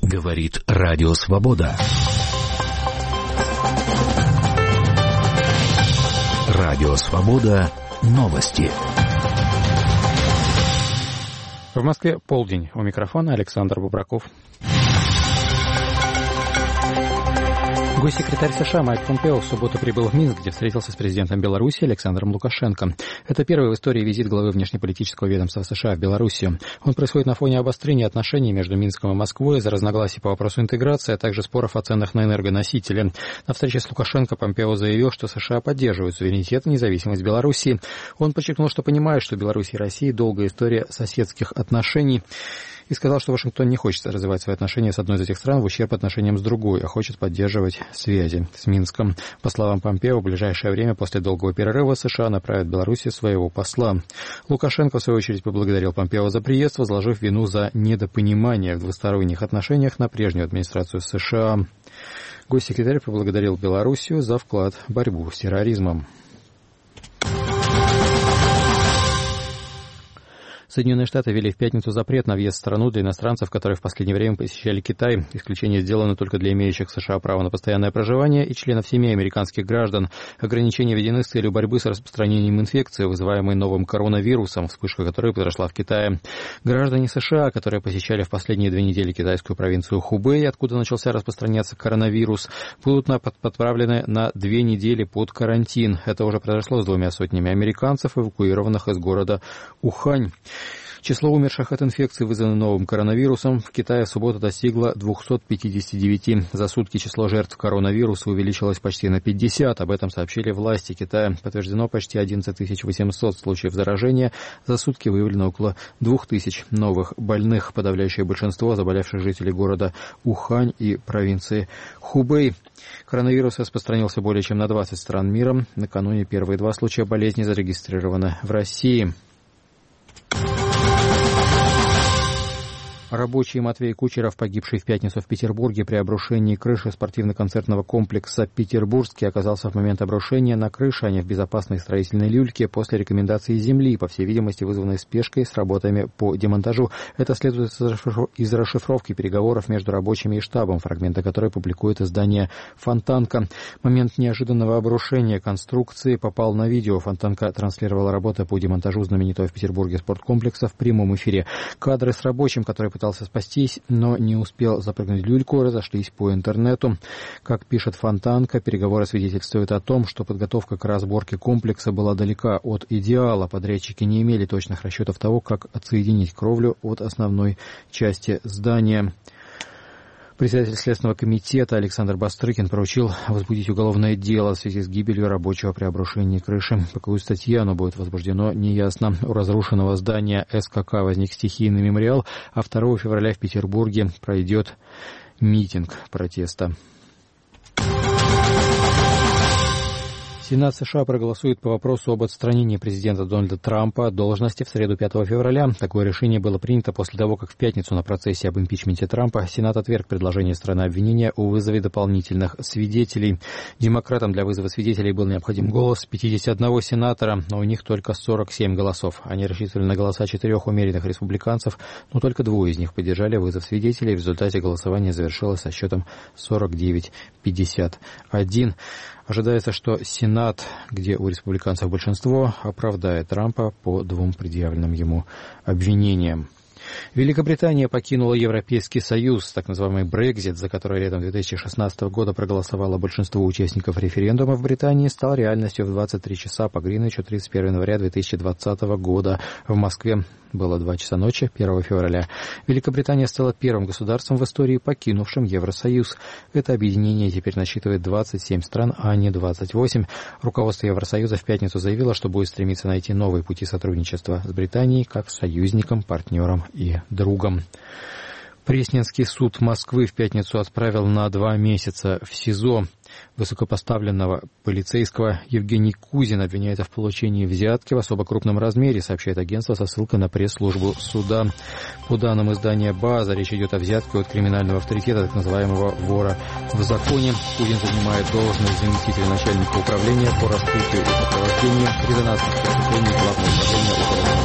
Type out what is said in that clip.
Говорит Радио Свобода. Радио Свобода. Новости. В Москве полдень. У микрофона Александр Бубраков. Госсекретарь США Майк Помпео в субботу прибыл в Минск, где встретился с президентом Беларуси Александром Лукашенко. Это первый в истории визит главы внешнеполитического ведомства США в Белоруссию. Он происходит на фоне обострения отношений между Минском и Москвой из-за разногласий по вопросу интеграции, а также споров о ценах на энергоносители. На встрече с Лукашенко Помпео заявил, что США поддерживают суверенитет и независимость Белоруссии. Он подчеркнул, что понимает, что Беларусь и Россия долгая история соседских отношений. И сказал, что Вашингтон не хочет развивать свои отношения с одной из этих стран в ущерб отношениям с другой, а хочет поддерживать связи с Минском. По словам Помпео, в ближайшее время после долгого перерыва США направят в Беларусь своего посла. Лукашенко, в свою очередь, поблагодарил Помпео за приезд, возложив вину за недопонимание в двусторонних отношениях на прежнюю администрацию США. Госсекретарь поблагодарил Белоруссию за вклад в борьбу с терроризмом. Соединенные Штаты ввели в пятницу запрет на въезд в страну для иностранцев, которые в последнее время посещали Китай. Исключение сделано только для имеющих в США право на постоянное проживание и членов семей американских граждан. Ограничения введены с целью борьбы с распространением инфекции, вызываемой новым коронавирусом, вспышка которой произошла в Китае. Граждане США, которые посещали в последние 2 недели китайскую провинцию Хубэй, откуда начался распространяться коронавирус, будут подправлены на 2 недели под карантин. Это уже произошло с 2 сотнями американцев, эвакуированных из города Ухань. Число умерших от инфекции, вызванной новым коронавирусом, в Китае в субботу достигло 259. За сутки число жертв коронавируса увеличилось почти на 50. Об этом сообщили власти Китая. Подтверждено почти 11 800 случаев заражения. За сутки выявлено около 2000 новых больных. Подавляющее большинство заболевших жителей города Ухань и провинции Хубэй. Коронавирус распространился более чем на 20 стран мира. Накануне первые 2 случая болезни зарегистрированы в России. Рабочий Матвей Кучеров, погибший в пятницу в Петербурге при обрушении крыши спортивно-концертного комплекса «Петербургский», оказался в момент обрушения на крыше, а не в безопасной строительной люльке после рекомендации Земли, по всей видимости, вызванной спешкой с работами по демонтажу. Это следует из расшифровки переговоров между рабочими и штабом, фрагменты которой публикует издание «Фонтанка». Момент неожиданного обрушения конструкции попал на видео. «Фонтанка» транслировала работы по демонтажу знаменитого в Петербурге спорткомплекса в прямом эфире. Кадры с рабочим, который пытался спастись, но не успел запрыгнуть в люльку, разошлись по интернету. Как пишет Фонтанка, переговоры свидетельствуют о том, что подготовка к разборке комплекса была далека от идеала. Подрядчики не имели точных расчетов того, как отсоединить кровлю от основной части здания. Председатель Следственного комитета Александр Бастрыкин поручил возбудить уголовное дело в связи с гибелью рабочего при обрушении крыши. По какой статье оно будет возбуждено, неясно. У разрушенного здания СКК возник стихийный мемориал, а 2 февраля в Петербурге пройдет митинг протеста. Сенат США проголосует по вопросу об отстранении президента Дональда Трампа от должности в среду 5 февраля. Такое решение было принято после того, как в пятницу на процессе об импичменте Трампа Сенат отверг предложение стороны обвинения о вызове дополнительных свидетелей. Демократам для вызова свидетелей был необходим голос 51 сенатора, но у них только 47 голосов. Они рассчитывали на голоса 4 умеренных республиканцев, но только 2 из них поддержали вызов свидетелей. В результате голосование завершилось со счетом 49-51. Ожидается, что Сенат, где у республиканцев большинство, оправдает Трампа по 2 предъявленным ему обвинениям. Великобритания покинула Европейский Союз, так называемый Брексит, за который летом 2016 года проголосовало большинство участников референдума в Британии, стал реальностью в 23 часа по Гринвичу 31 января 2020 года. В Москве было 2 часа ночи 1 февраля. Великобритания стала первым государством в истории, покинувшим Евросоюз. Это объединение теперь насчитывает 27 стран, а не 28. Руководство Евросоюза в пятницу заявило, что будет стремиться найти новые пути сотрудничества с Британией как союзником, партнером и другом. Пресненский суд Москвы в пятницу отправил на 2 месяца в СИЗО высокопоставленного полицейского. Евгений Кузин обвиняется в получении взятки в особо крупном размере, сообщает агентство со ссылкой на пресс-службу суда. По данным издания «База», речь идет о взятке от криминального авторитета, так называемого вора в законе. Кузин занимает должность заместителя начальника управления по раскрытию и сопровождению резонансных преступлений Главного управления